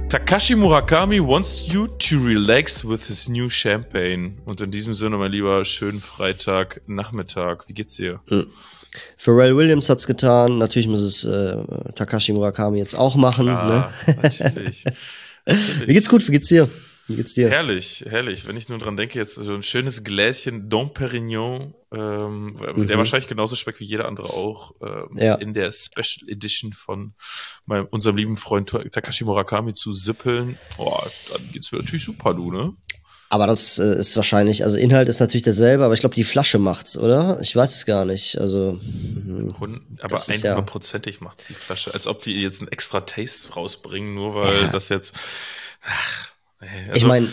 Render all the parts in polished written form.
Takashi Murakami wants you to relax with his new champagne. Und in diesem Sinne, mein Lieber, schönen Freitagnachmittag. Wie geht's dir? Pharrell Williams hat's getan. Natürlich muss es Takashi Murakami jetzt auch machen. Ah, ne? natürlich. Mir geht's gut, wie geht's dir? Wie geht's dir? Herrlich, herrlich. Wenn ich nur dran denke, jetzt so ein schönes Gläschen Dom Perignon, der wahrscheinlich genauso schmeckt wie jeder andere auch, in der Special Edition von unserem lieben Freund Takashi Murakami zu sippeln. Boah, dann geht's mir natürlich super, du, ne? Aber das ist wahrscheinlich, also Inhalt ist natürlich derselbe, aber ich glaube, die Flasche macht's, oder? Ich weiß es gar nicht. Also, aber 100%ig macht's die Flasche. Als ob die jetzt einen extra Taste rausbringen, nur weil das jetzt. Also, ich meine,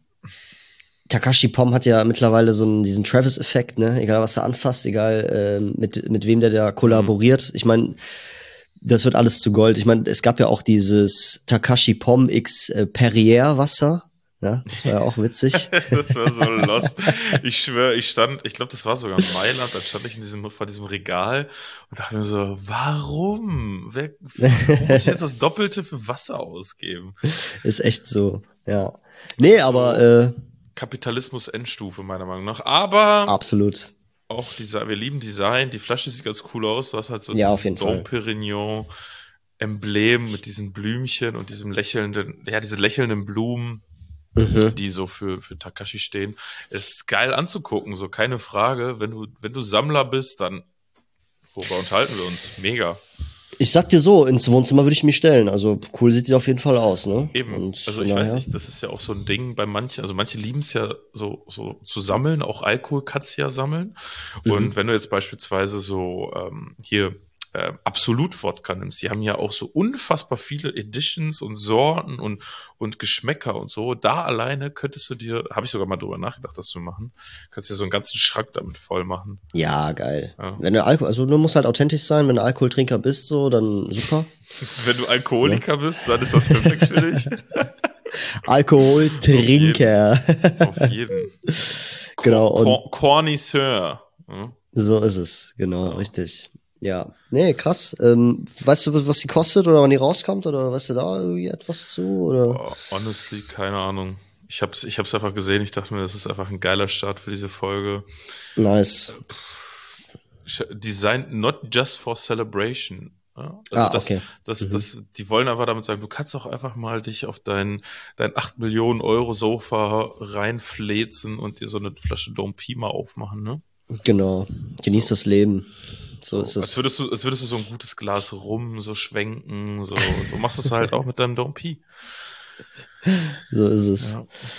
Takashi Pom hat ja mittlerweile so diesen Travis-Effekt, ne? Egal was er anfasst, egal mit wem der da kollaboriert. Ich meine, das wird alles zu Gold. Ich meine, es gab ja auch dieses Takashi Pom X Perrier Wasser. Ja, das war ja auch witzig. Das war so lost. Ich schwöre, ich glaube, das war sogar in Mailand, dann stand ich vor diesem Regal und dachte mir so, warum? Warum muss ich jetzt das Doppelte für Wasser ausgeben? Ist echt so, ja. Nee, so aber Kapitalismus Endstufe, meiner Meinung nach. Aber absolut. Auch wir lieben Design, die Flasche sieht ganz cool aus. Du hast halt so dieses Dom Perignon Emblem mit diesen Blümchen und diese lächelnden Blumen. Die so für Takashi stehen. Ist geil anzugucken, so keine Frage. Wenn du Sammler bist, dann worüber unterhalten wir uns? Mega. Ich sag dir so, ins Wohnzimmer würde ich mich stellen. Also cool sieht sie auf jeden Fall aus, ne? Eben. Und also ich weiß nicht, das ist ja auch so ein Ding bei manchen, also manche lieben es ja so zu sammeln, auch Alkohol kannst du ja sammeln. Und wenn du jetzt beispielsweise so hier Absolut-Wodka nimmst, die haben ja auch so unfassbar viele Editions und Sorten und Geschmäcker und so. Da alleine könntest du dir, habe ich sogar mal drüber nachgedacht, das zu machen, kannst dir so einen ganzen Schrank damit voll machen. Ja, geil. Ja. Wenn du also du musst halt authentisch sein, wenn du Alkoholtrinker bist, so, dann super. Wenn du Alkoholiker bist, dann ist das perfekt für dich. Alkoholtrinker. Auf jeden. Genau. Cornisseur. So ist es, genau, richtig. Ja, nee, krass. Weißt du, was die kostet oder wann die rauskommt oder weißt du da irgendwie etwas zu? Oder? Honestly, keine Ahnung. Ich hab's einfach gesehen. Ich dachte mir, das ist einfach ein geiler Start für diese Folge. Nice. Designed not just for celebration. Also okay. Die wollen einfach damit sagen, du kannst auch einfach mal dich auf dein 8 Millionen Euro Sofa reinfläzen und dir so eine Flasche Dom Pima aufmachen, ne? Genau. Genieß das Leben. So ist es. Als würdest du so ein gutes Glas Rum so schwenken, so machst du es halt auch mit deinem Dom P. So ist es.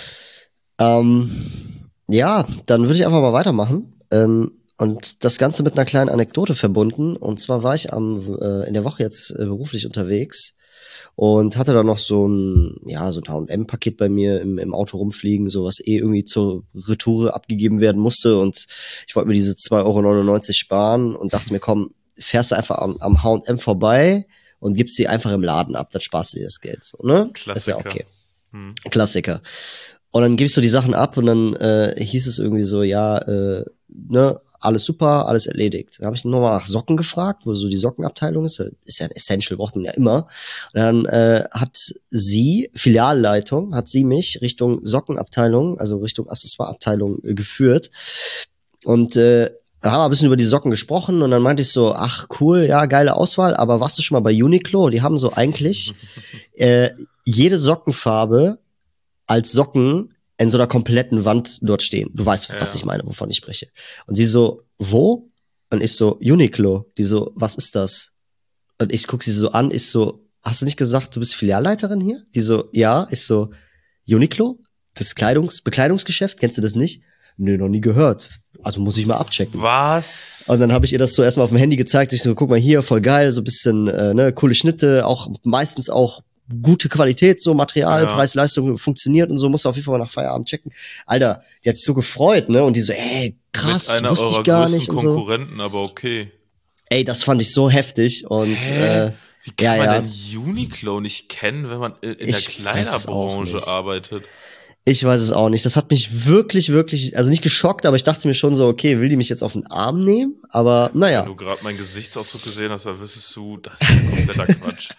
Ja, dann würde ich einfach mal weitermachen. Und das Ganze mit einer kleinen Anekdote verbunden. Und zwar war ich in der Woche jetzt beruflich unterwegs und hatte da noch so ein H&M-Paket bei mir im Auto rumfliegen, so was irgendwie zur Retoure abgegeben werden musste. Und ich wollte mir diese 2,99 € sparen und dachte mir, komm, fährst du einfach am H&M vorbei und gibst sie einfach im Laden ab, dann sparst du dir das Geld. So, ne? Klassiker. Das ist ja okay. Klassiker. Und dann gebe ich so die Sachen ab und dann hieß es irgendwie so, alles super, alles erledigt. Dann habe ich nochmal nach Socken gefragt, wo so die Sockenabteilung ist. Ist ja ein Essential, braucht man ja immer. Und dann hat Filialleitung, mich Richtung Sockenabteilung, also Richtung Accessoireabteilung geführt. Und dann haben wir ein bisschen über die Socken gesprochen und dann meinte ich so, ach cool, ja, geile Auswahl, aber warst du schon mal bei Uniqlo? Die haben so eigentlich jede Sockenfarbe als Socken in so einer kompletten Wand dort stehen. Du weißt, was ich meine, wovon ich spreche. Und sie so, wo? Und ich so, Uniqlo. Die so, was ist das? Und ich guck sie so an, ich so, hast du nicht gesagt, du bist Filialleiterin hier? Die so, ja. Ich so, Uniqlo? Das Bekleidungsgeschäft? Kennst du das nicht? Nö, noch nie gehört. Also muss ich mal abchecken. Was? Und dann habe ich ihr das so erstmal auf dem Handy gezeigt. Ich so, guck mal hier, voll geil, so ein bisschen coole Schnitte, auch meistens auch gute Qualität, so Material, Preis, Leistung funktioniert und so, muss auf jeden Fall mal nach Feierabend checken. Alter, die hat sich so gefreut, ne? Und die so, ey, krass, wusste ich gar nicht. Mit einer eurer größten Konkurrenten, aber okay. Ey, das fand ich so heftig und wie kann man denn Uniqlo nicht kennen, wenn man in der Kleiderbranche arbeitet? Ich weiß es auch nicht. Das hat mich wirklich, wirklich, also nicht geschockt, aber ich dachte mir schon so, okay, will die mich jetzt auf den Arm nehmen? Aber naja. Wenn du gerade meinen Gesichtsausdruck gesehen hast, dann wüsstest du, das ist ein kompletter Quatsch.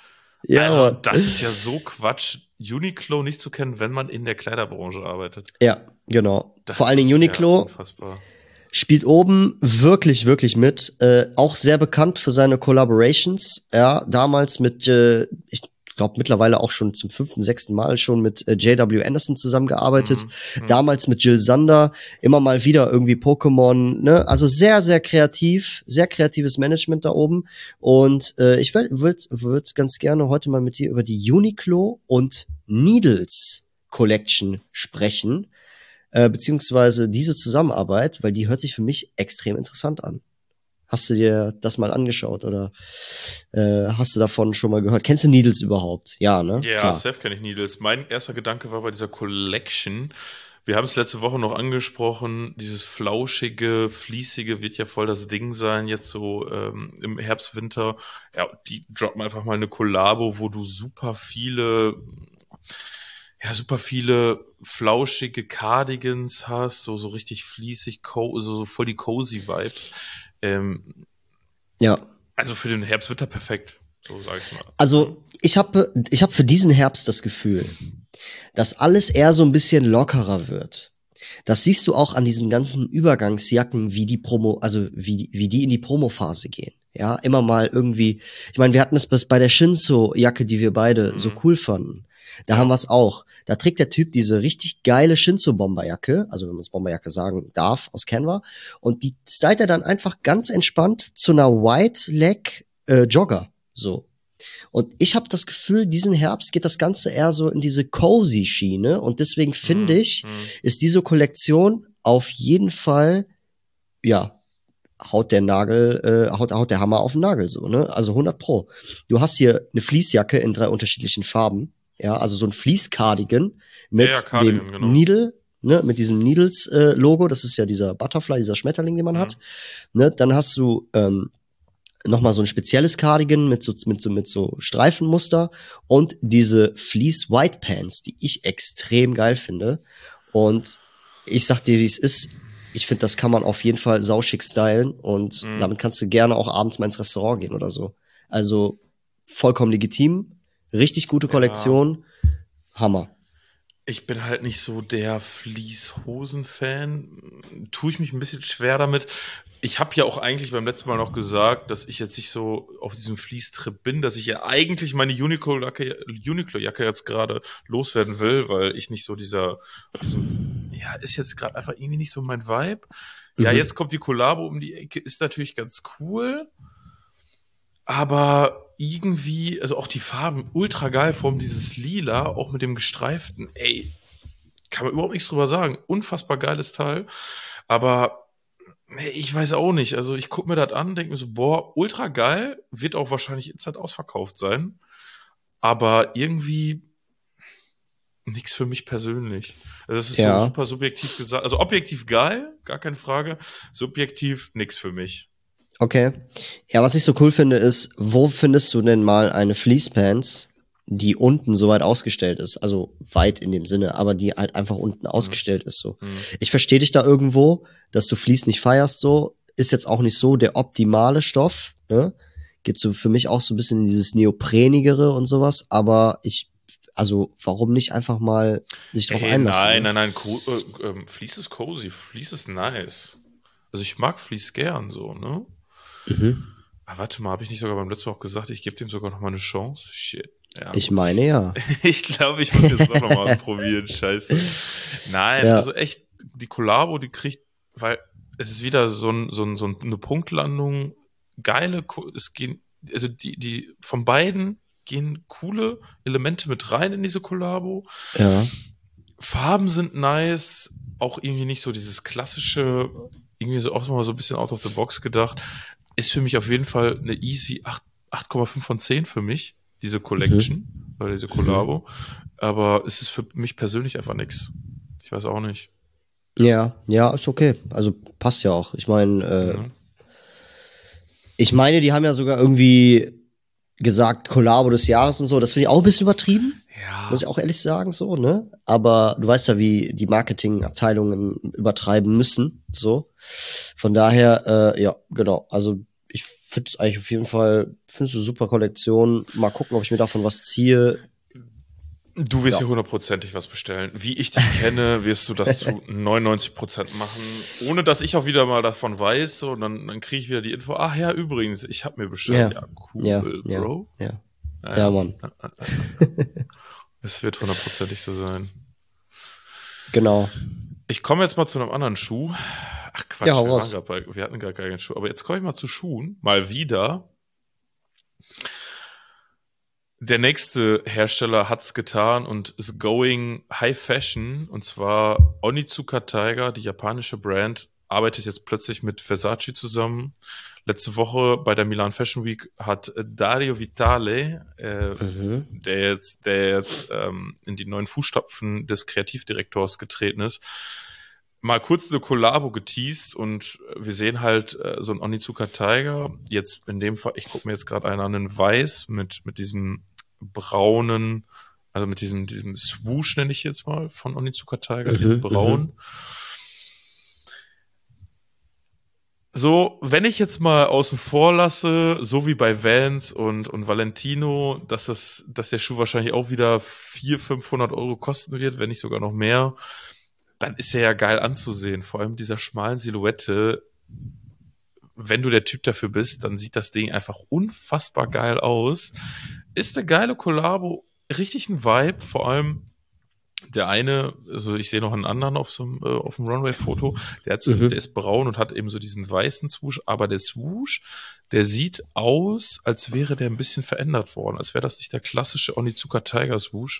Ja, also, Mann. das ist ja so Quatsch, Uniqlo nicht zu kennen, wenn man in der Kleiderbranche arbeitet. Ja, genau. Das Vor allen Dingen ist ja Uniqlo unfassbar. spielt oben wirklich, wirklich mit. Auch sehr bekannt für seine Collaborations. Ja, damals mit, ich glaube mittlerweile auch schon zum 5., 6. Mal schon mit J.W. Anderson zusammengearbeitet. Damals mit Jill Sander, immer mal wieder irgendwie Pokémon, ne? Also sehr, sehr kreativ, sehr kreatives Management da oben. Und ich würd ganz gerne heute mal mit dir über die Uniqlo und Needles Collection sprechen. Beziehungsweise diese Zusammenarbeit, weil die hört sich für mich extrem interessant an. Hast du dir das mal angeschaut oder hast du davon schon mal gehört? Kennst du Needles überhaupt? Ja, ne? Ja, Klar. safe kenne ich Needles. Mein erster Gedanke war bei dieser Collection. Wir haben es letzte Woche noch angesprochen, dieses flauschige, fließige wird ja voll das Ding sein, jetzt so im Herbst, Winter. Ja, die droppen einfach mal eine Kollabo, wo du super viele flauschige Cardigans hast, so richtig fließig, so voll die cozy Vibes. Ja. Also für den Herbst wird er perfekt, so sage ich mal. Also ich hab für diesen Herbst das Gefühl, dass alles eher so ein bisschen lockerer wird. Das siehst du auch an diesen ganzen Übergangsjacken, wie die wie die in die Promophase gehen. Ja, immer mal irgendwie. Ich meine, wir hatten es bei der Shinzo-Jacke, die wir beide so cool fanden. Da haben wir es auch. Da trägt der Typ diese richtig geile Shinzo-Bomberjacke, also wenn man es Bomberjacke sagen darf, aus Canva. Und die stylt er dann einfach ganz entspannt zu einer White Leg Jogger. So. Und ich habe das Gefühl, diesen Herbst geht das Ganze eher so in diese cozy Schiene. Und deswegen finde ich, ist diese Kollektion auf jeden Fall, ja, haut der Hammer auf den Nagel so, ne? Also 100 Pro. Du hast hier eine Fleecejacke in 3 unterschiedlichen Farben, ja, also so ein Fleece-Cardigan mit Cardigan, dem genau. Needle, ne, mit diesem Needles Logo, das ist ja dieser Butterfly, dieser Schmetterling, den man hat, ne? Dann hast du noch mal so ein spezielles Cardigan mit so Streifenmuster und diese Fleece White Pants, die ich extrem geil finde. Und ich sag dir, wie es ist. Ich finde, das kann man auf jeden Fall sauschick stylen und damit kannst du gerne auch abends mal ins Restaurant gehen oder so. Also vollkommen legitim, richtig gute Kollektion, Hammer. Ich bin halt nicht so der Fleece-Hosen-Fan. Tue ich mich ein bisschen schwer damit. Ich habe ja auch eigentlich beim letzten Mal noch gesagt, dass ich jetzt nicht so auf diesem Fleece-Trip bin, dass ich ja eigentlich meine Uniqlo-Jacke jetzt gerade loswerden will, weil ich nicht so ist jetzt gerade einfach irgendwie nicht so mein Vibe. Ja, jetzt kommt die Kollabo um die Ecke, ist natürlich ganz cool. Aber irgendwie, also auch die Farben, ultra geil, vor allem dieses Lila, auch mit dem gestreiften, ey, kann man überhaupt nichts drüber sagen. Unfassbar geiles Teil. Aber ey, ich weiß auch nicht. Also ich gucke mir das an, denke mir so, boah, ultra geil, wird auch wahrscheinlich instant ausverkauft sein. Aber irgendwie nichts für mich persönlich. Also das ist so super subjektiv gesagt. Also objektiv geil, gar keine Frage. Subjektiv nichts für mich. Okay. Ja, was ich so cool finde, ist, wo findest du denn mal eine Fleece-Pants, die unten so weit ausgestellt ist? Also weit in dem Sinne, aber die halt einfach unten ausgestellt ist so. Ich verstehe dich da irgendwo, dass du Fleece nicht feierst so. Ist jetzt auch nicht so der optimale Stoff, ne? Geht so für mich auch so ein bisschen in dieses Neoprenigere und sowas, aber also warum nicht einfach mal sich drauf einlassen? Nein. Fleece ist cozy, Fleece ist nice. Also ich mag Fleece gern so, ne? Aber warte mal, habe ich nicht sogar beim letzten Mal auch gesagt, ich gebe dem sogar noch mal eine Chance? Shit. Ja, ich meine ja. Ich glaube, ich muss jetzt doch noch mal ausprobieren. Scheiße. Nein, also echt, die Kollabo, die kriegt, weil es ist wieder so eine Punktlandung, also die von beiden gehen coole Elemente mit rein in diese Kollabo. Ja. Farben sind nice, auch irgendwie nicht so dieses klassische, irgendwie so auch mal so ein bisschen out of the box gedacht. Ist für mich auf jeden Fall eine easy 8,5 von 10 für mich, diese Collection, oder diese Kollabo. Aber es ist für mich persönlich einfach nichts. Ich weiß auch nicht. Ja, ist okay. Also passt ja auch. Ich meine, die haben ja sogar irgendwie gesagt, Kollabo des Jahres und so. Das finde ich auch ein bisschen übertrieben. Ja. Muss ich auch ehrlich sagen, so, ne? Aber du weißt ja, wie die Marketingabteilungen übertreiben müssen, so. Von daher, ja, genau. Also ich finde es eigentlich auf jeden Fall, findest du super Kollektion. Mal gucken, ob ich mir davon was ziehe. Du wirst hier hundertprozentig was bestellen. Wie ich dich kenne, wirst du das zu 99% machen, ohne dass ich auch wieder mal davon weiß. So, und dann kriege ich wieder die Info, ach ja, übrigens, ich habe mir bestellt. Ja, cool, Bro. Ja, Mann. Es wird hundertprozentig so sein. Genau. Ich komme jetzt mal zu einem anderen Schuh. Ach Quatsch, Ja, wir hatten gar keinen Schuh. Aber jetzt komme ich mal zu Schuhen. Mal wieder. Der nächste Hersteller hat's getan und ist going High Fashion. Und zwar Onitsuka Tiger, die japanische Brand, arbeitet jetzt plötzlich mit Versace zusammen. Letzte Woche bei der Milan Fashion Week hat Dario Vitale, der jetzt in die neuen Fußstapfen des Kreativdirektors getreten ist, mal kurz eine Kollabo geteased und wir sehen halt so ein Onitsuka Tiger. Jetzt in dem Fall, ich gucke mir jetzt gerade einen an, einen Weiß mit diesem braunen, also mit diesem Swoosh nenne ich jetzt mal von Onitsuka Tiger, in braun. So, wenn ich jetzt mal außen vor lasse, so wie bei Vans und Valentino, dass der Schuh wahrscheinlich auch wieder 400-500 Euro kosten wird, wenn nicht sogar noch mehr, dann ist er ja geil anzusehen. Vor allem dieser schmalen Silhouette. Wenn du der Typ dafür bist, dann sieht das Ding einfach unfassbar geil aus. Ist eine geile Kollabo, richtig ein Vibe. Vor allem der eine, also ich sehe noch einen anderen auf dem Runway-Foto, der ist braun und hat eben so diesen weißen Swoosh, aber der Swoosh, der sieht aus, als wäre der ein bisschen verändert worden, als wäre das nicht der klassische Onitsuka Tiger Swoosh.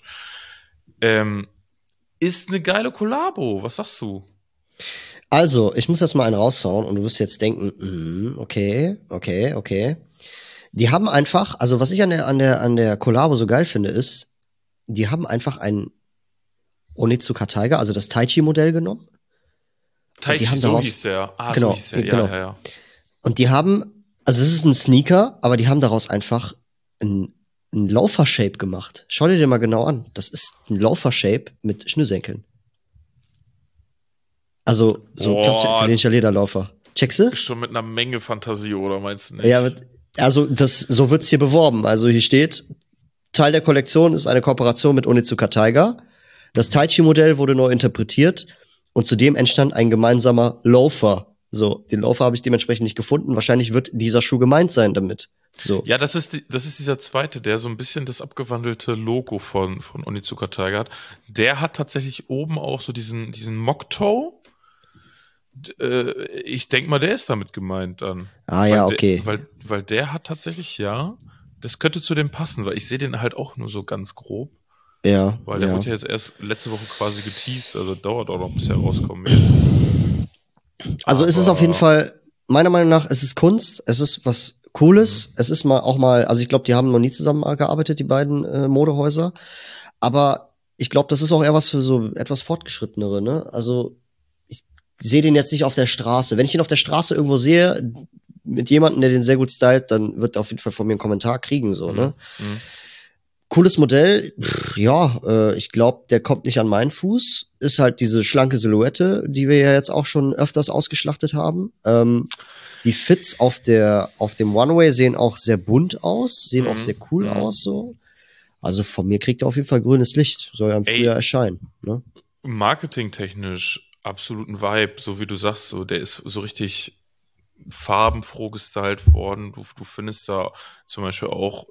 Ist eine geile Kollabo, was sagst du? Also, ich muss jetzt mal einen raushauen und du wirst jetzt denken, okay. Die haben einfach, also was ich an der Kollabo so geil finde, ist, die haben einfach ein Onitsuka Tiger, also das Taichi-Modell genommen. Taichi, so hieß der. Genau, so hieß der. Genau. Ja. Und die haben, also es ist ein Sneaker, aber die haben daraus einfach ein Laufer-Shape gemacht. Schau dir den mal genau an. Das ist ein Laufer-Shape mit Schnürsenkeln. Also so klassischer italienischer Lederlaufer. Checkst du? Schon mit einer Menge Fantasie, oder meinst du nicht? Ja, also so wird's hier beworben. Also hier steht, Teil der Kollektion ist eine Kooperation mit Onitsuka Tiger. Das Taichi-Modell wurde neu interpretiert und zudem entstand ein gemeinsamer Loafer. So, den Loafer habe ich dementsprechend nicht gefunden. Wahrscheinlich wird dieser Schuh gemeint sein damit. So. Ja, das ist dieser zweite, der so ein bisschen das abgewandelte Logo von Onitsuka Tiger hat. Der hat tatsächlich oben auch so diesen Mock-Toe. Ich denke mal, der ist damit gemeint dann. Okay. Weil der hat tatsächlich, das könnte zu dem passen, weil ich sehe den halt auch nur so ganz grob. Ja. Weil der wurde ja jetzt erst letzte Woche quasi geteased, also dauert auch noch, bis er rauskommen wird. Also es ist auf jeden Fall, meiner Meinung nach, es ist Kunst, es ist was Cooles, es ist also ich glaube, die haben noch nie zusammengearbeitet, die beiden Modehäuser, aber ich glaube, das ist auch eher was für so etwas Fortgeschrittenere, ne? Also ich sehe den jetzt nicht auf der Straße. Wenn ich ihn auf der Straße irgendwo sehe, mit jemandem, der den sehr gut stylt, dann wird er auf jeden Fall von mir einen Kommentar kriegen, so, ne? Cooles Modell, ich glaube, der kommt nicht an meinen Fuß. Ist halt diese schlanke Silhouette, die wir ja jetzt auch schon öfters ausgeschlachtet haben. Die Fits auf dem One-Way sehen auch sehr bunt aus, sehen auch sehr cool aus, so. Also von mir kriegt er auf jeden Fall grünes Licht. Soll ja im Frühjahr erscheinen, ne? Marketingtechnisch absoluten Vibe, so wie du sagst, so, der ist so richtig farbenfroh gestylt worden. Du findest da zum Beispiel auch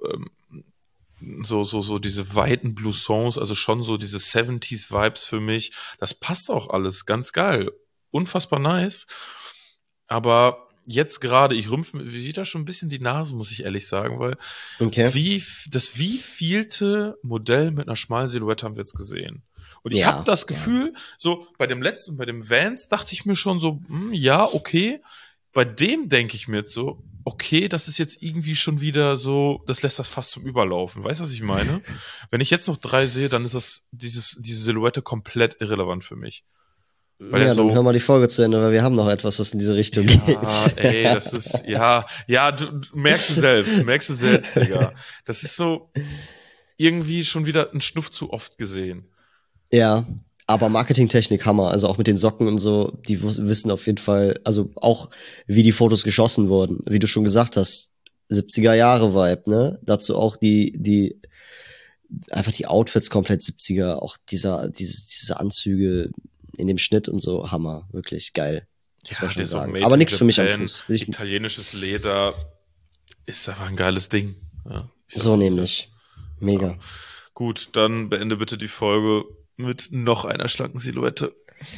so diese weiten Bloussons, also schon so diese 70s-Vibes für mich. Das passt auch alles, ganz geil. Unfassbar nice. Aber jetzt gerade, ich rümpfe mir wieder schon ein bisschen die Nase, muss ich ehrlich sagen, weil das wievielte Modell mit einer schmalen Silhouette haben wir jetzt gesehen? Und ich habe das Gefühl, so bei dem Vans, dachte ich mir schon so, okay. Bei dem denke ich mir jetzt so, okay, das ist jetzt irgendwie schon wieder so, das lässt das fast zum Überlaufen. Weißt du, was ich meine? Wenn ich jetzt noch 3 sehe, dann ist diese Silhouette komplett irrelevant für mich. Weil dann hör mal die Folge zu Ende, weil wir haben noch etwas, was in diese Richtung geht. Ey, das ist, du merkst du selbst, Digga. Das ist so irgendwie schon wieder ein Schnuff zu oft gesehen. Ja, aber Marketingtechnik Hammer, also auch mit den Socken und so, die wissen auf jeden Fall, also auch wie die Fotos geschossen wurden, wie du schon gesagt hast, 70er-Jahre-Vibe, ne? Dazu auch einfach die Outfits komplett 70er, auch diese Anzüge in dem Schnitt und so, Hammer, wirklich geil. Muss man schon sagen. Aber nichts für mich am Fuß. Italienisches Leder ist einfach ein geiles Ding. Ja, so nämlich. Mega. Ja. Gut, dann beende bitte die Folge mit noch einer schlanken Silhouette.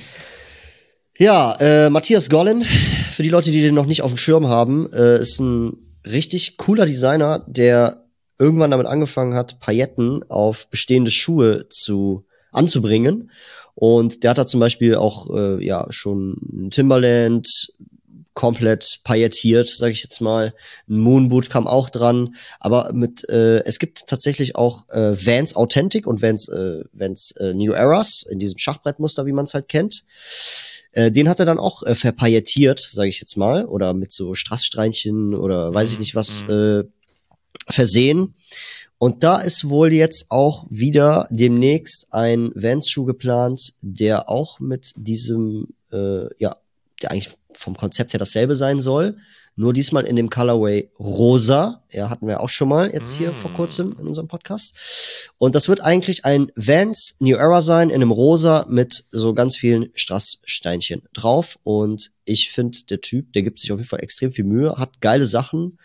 Ja, Matthias Gollin, für die Leute, die den noch nicht auf dem Schirm haben, ist ein richtig cooler Designer, der irgendwann damit angefangen hat, Pailletten auf bestehende Schuhe anzubringen. Und der hat da zum Beispiel auch schon ein Timberland komplett paillettiert, sage ich jetzt mal. Ein Moonboot kam auch dran. Aber es gibt tatsächlich auch Vans Authentic und Vans New Eras in diesem Schachbrettmuster, wie man es halt kennt. Den hat er dann auch verpaillettiert, sage ich jetzt mal, oder mit so Strasssteinchen oder weiß ich nicht was versehen. Und da ist wohl jetzt auch wieder demnächst ein Vans-Schuh geplant, der auch mit diesem, der eigentlich vom Konzept her dasselbe sein soll, nur diesmal in dem Colorway rosa. Ja, hatten wir auch schon mal jetzt hier vor kurzem in unserem Podcast. Und das wird eigentlich ein Vans New Era sein in einem rosa mit so ganz vielen Strasssteinchen drauf. Und ich finde, der Typ, der gibt sich auf jeden Fall extrem viel Mühe, hat geile Sachen.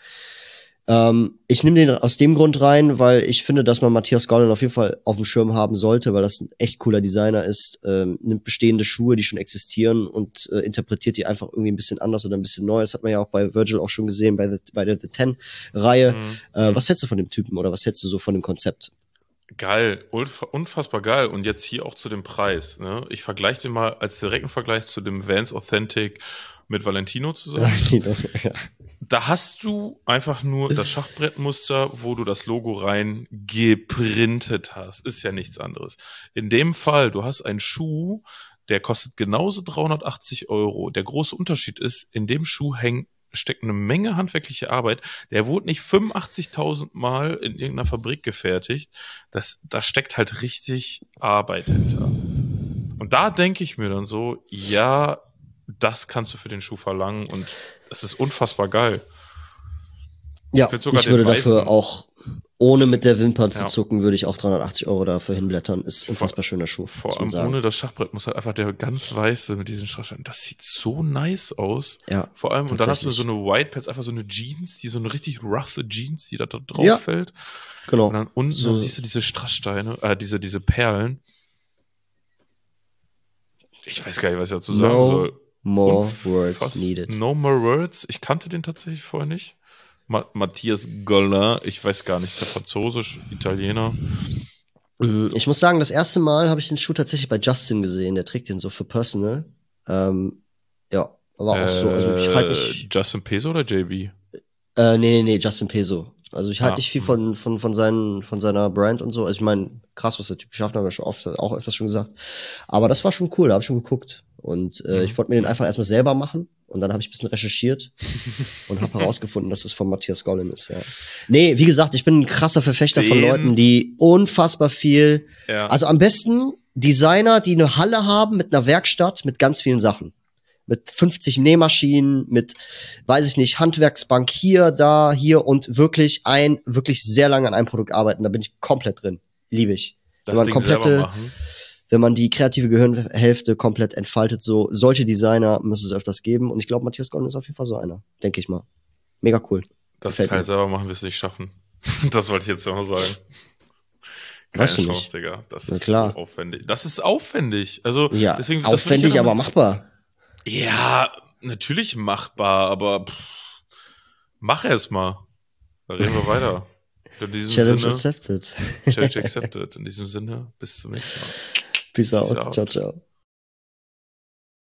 Ich nehme den aus dem Grund rein, weil ich finde, dass man Matthias Gollin auf jeden Fall auf dem Schirm haben sollte, weil das ein echt cooler Designer ist, nimmt bestehende Schuhe, die schon existieren und interpretiert die einfach irgendwie ein bisschen anders oder ein bisschen neu. Das hat man ja auch bei Virgil auch schon gesehen, bei der The Ten-Reihe. Was hältst du von dem Typen oder was hältst du so von dem Konzept? Geil, unfassbar geil. Und jetzt hier auch zu dem Preis. Ne? Ich vergleiche den mal als direkten Vergleich zu dem Vans Authentic mit Valentino zusammen. Valentino, ja. Da hast du einfach nur das Schachbrettmuster, wo du das Logo rein geprintet hast. Ist ja nichts anderes. In dem Fall, du hast einen Schuh, der kostet genauso 380 €. Der große Unterschied ist, in dem Schuh steckt eine Menge handwerkliche Arbeit. Der wurde nicht 85.000 Mal in irgendeiner Fabrik gefertigt. Da steckt halt richtig Arbeit hinter. Und da denke ich mir dann so, ja, das kannst du für den Schuh verlangen und es ist unfassbar geil. Ja, ich würde dafür auch, ohne mit der Wimper zu zucken, würde ich auch 380 € dafür hinblättern. Ist ein unfassbar schöner Schuh. Vor allem ohne das Schachbrett muss halt einfach der ganz weiße mit diesen Strasssteinen. Das sieht so nice aus. Ja. Vor allem, und dann hast du so eine White Pads, einfach so eine Jeans, so eine richtig rough Jeans, die da drauf fällt. Genau. Und dann unten dann siehst du diese Strasssteine, diese Perlen. Ich weiß gar nicht, was ich dazu sagen soll. More words needed. No more words. Ich kannte den tatsächlich vorher nicht. Matthias Gollin, ich weiß gar nicht, ist der Französisch, Italiener. Ich muss sagen, das erste Mal habe ich den Schuh tatsächlich bei Justin gesehen. Der trägt den so für Personal. Ja, aber auch so. Also ich halt nicht. Justin Peso oder JB? Nee, Justin Peso. Also ich halte nicht viel von seiner Brand und so. Also ich meine, krass, was der Typ geschafft hat, haben wir schon auch öfters schon gesagt. Aber das war schon cool, da habe ich schon geguckt. Und ich wollte mir den einfach erstmal selber machen. Und dann habe ich ein bisschen recherchiert und habe herausgefunden, dass das von Matthias Gollin ist, ja. Nee, wie gesagt, ich bin ein krasser Verfechter von Leuten, die unfassbar viel, also am besten Designer, die eine Halle haben mit einer Werkstatt, mit ganz vielen Sachen. Mit 50 Nähmaschinen, mit, weiß ich nicht, Handwerksbank hier, da, hier und wirklich sehr lange an einem Produkt arbeiten. Da bin ich komplett drin. Liebe ich. Wenn man die kreative Gehirnhälfte komplett entfaltet, so solche Designer müssen es öfters geben. Und ich glaube, Matthias Gollin ist auf jeden Fall so einer. Denke ich mal. Mega cool. Das Teil selber machen wir es nicht schaffen. Das wollte ich jetzt auch noch sagen. Keine Chance, nicht. Digga. Das ist so aufwendig. Das ist aufwendig. Also, ja, deswegen, aufwendig, aber machbar. Ja, natürlich machbar, aber mach erst mal. Da reden wir weiter. Challenge accepted. Challenge accepted. In diesem Sinne, bis zum nächsten Mal. Peace out. Ciao, ciao.